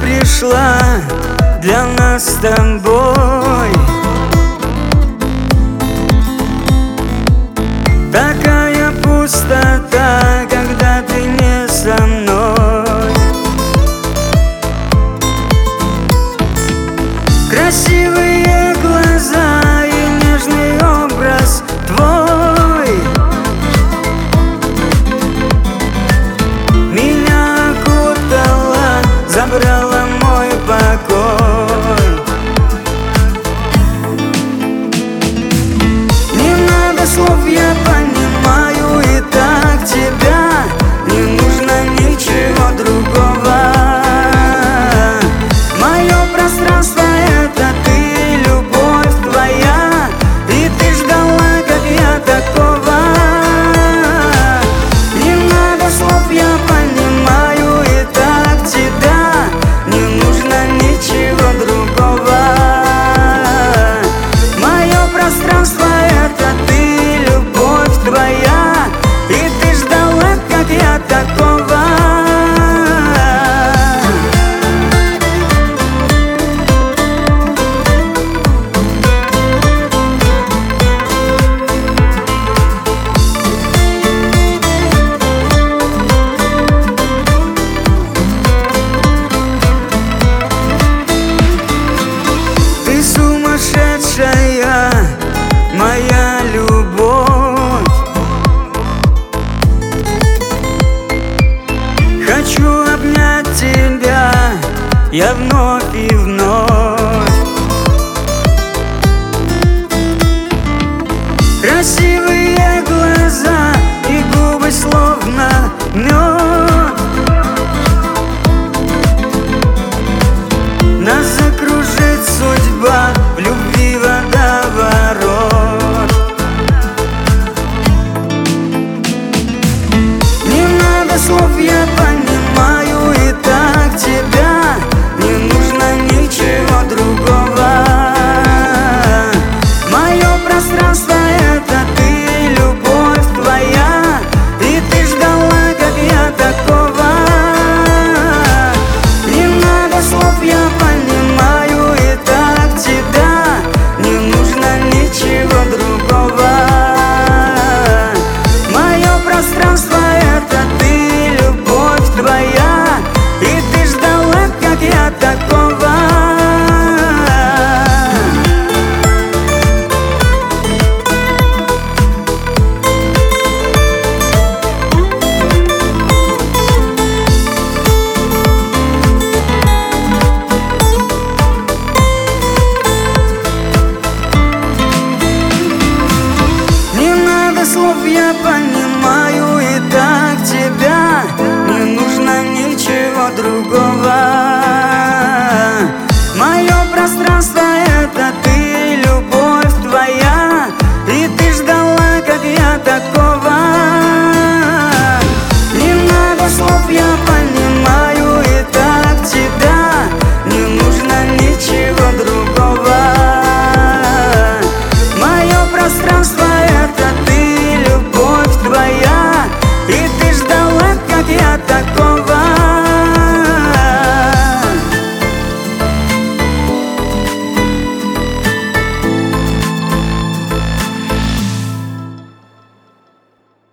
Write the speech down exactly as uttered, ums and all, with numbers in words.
пришла для нас с тобой. Такая пустота, когда ты не со мной. Красивые глаза и нежный образ твой меня окутала, забрала мой покой. Не надо слов, я понимаю и так тебя. Не нужно ничего другого. Мое пространство — это ты, любовь твоя, и ты ждала, как я такого. Не надо слов, я понимаю и так тебя. Не нужно ничего другого. Мое пространство — это ты, любовь твоя, и ты ждала, как я такого. Ты сумасшедшая, моя любовь. Хочу обнять тебя я вновь и вновь. Красивые глаза и губы словно мед.